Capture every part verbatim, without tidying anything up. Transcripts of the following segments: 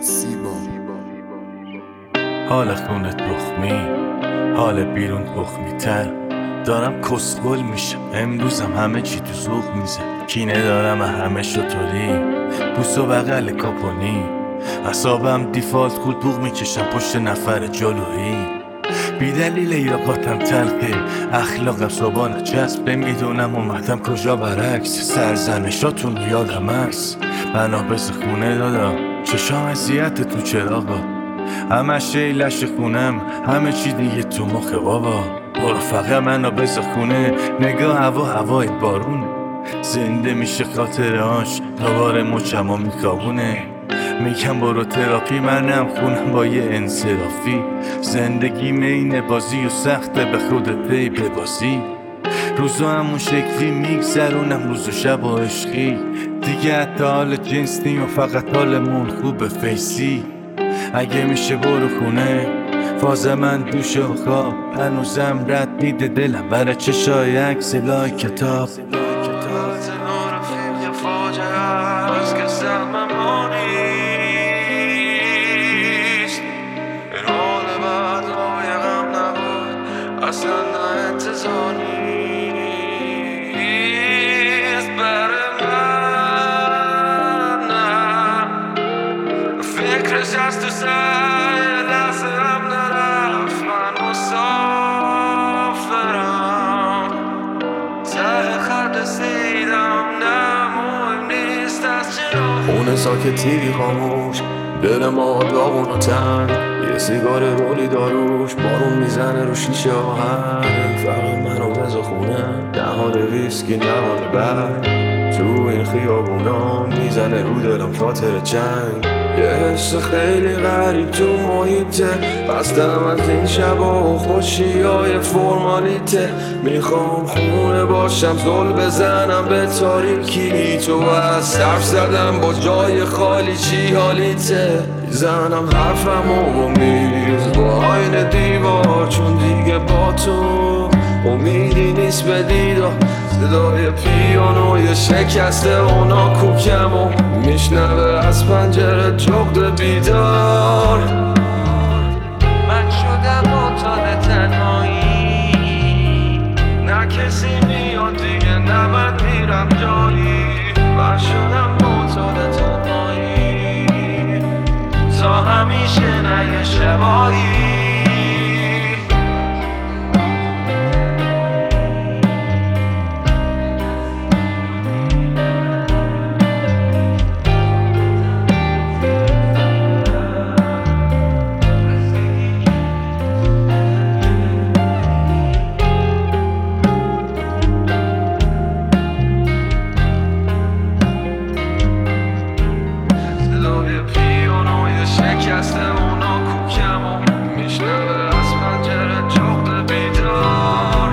سیبا حال خونه تخمی، حال بیرون تخمی تر. دارم کسگل میشم امروزم، همه چی تو ذوق میزه. کینه دارم همه شطوری، بوس و بغل کاپونی. اعصابم دیفالت خود میکشم پشت نفر جلویی. بی دلیل ایراقاتم تلخه، اخلاقم صبحانه چسب. نمیدونم اومدم کجا برعکس، سرزنشاتون یادم هست. بنا بز خونه دادا، چشام اذیت تو چراغا. همه شیلش خونم، همه چی دیگه تو مخ بابا. برو فقط منو بز خونه، نگاه هوا هوای بارونه. زنده میشه خاطرهاش، دوباره مچم و میکابونه. میگم برو تراپی، منم خونم با یه انصرافی. زندگی مین بازی و سخته، به خودت پی ببازی. روزا همون شکلی میگذرونم، روز و شب و عشقی. دیگه حتی حال جنس نیم و فقط حالمون خوب فیسی. اگه میشه برو خونه، فاز من دوش و خواب. هنوزم رد میده دلم برای چشای عکس لای کتاب. اصلا نه انتظار نیست برای من، نه فکرش از تو سر لحظه هم نرفت. من مسافرم، ته خط رسیدم، نه مهم نیست از چرا. خونه ساکتی خاموش، دل ما داغون و تنگ. یه سیگار رولی داروش، بارون میزنه رو شیشه آهنگ. فقط منو بذار خونه، نه حال ویسکی نه حال برگ. تو این خیابونا میزنه رو دلم خاطر جنگ. یه حس خیلی غریب تو محیطه، بستم از این شبا و خوشی های فرمالیته. میخوام خونه باشم، زل بزنم به تاریکی. تو از صرف زدم با جای خالی، چی حالیته؟ زنم حرفم و میریز با آین دیوار، چون دیگه با تو امیدی نیست به دیدار. صدای پیانوی شکسته اونا کوکم و میشنوه از پنجره جغد بیدار. من شدم معتاد تنهایی، نه کسی میاد دیگه، نه من میرم جایی. من شدم معتاد تنهایی، تا همیشه نه یه شبایی. شکسته اونا کوکم و میشنوه از پنجره جغد بیدار.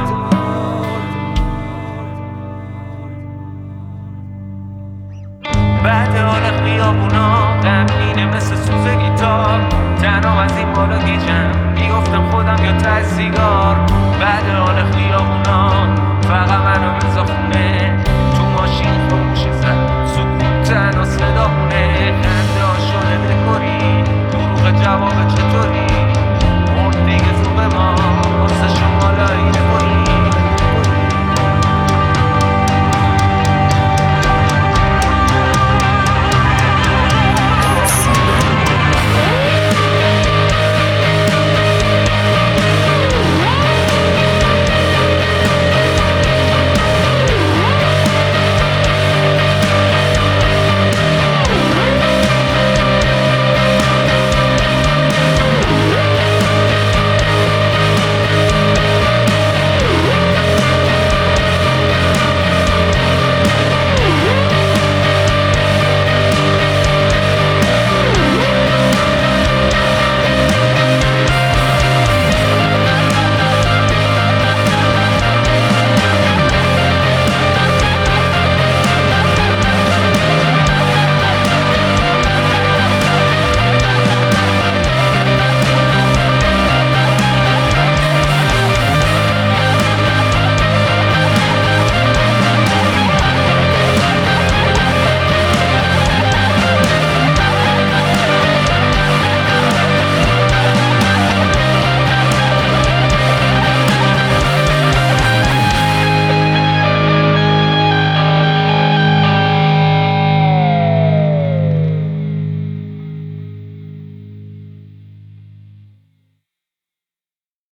بعد حال خیابونا غمگینه مثل سوز گیتار. تنها از این بالا گیجم، میگفتم خودم یا ته سیگار. بعد حال خیابونا فقط منو بذار خونه، تو ماشین خاموشی زد سکوت تنها صدا مونه. خنده ها شده دکوری، جواب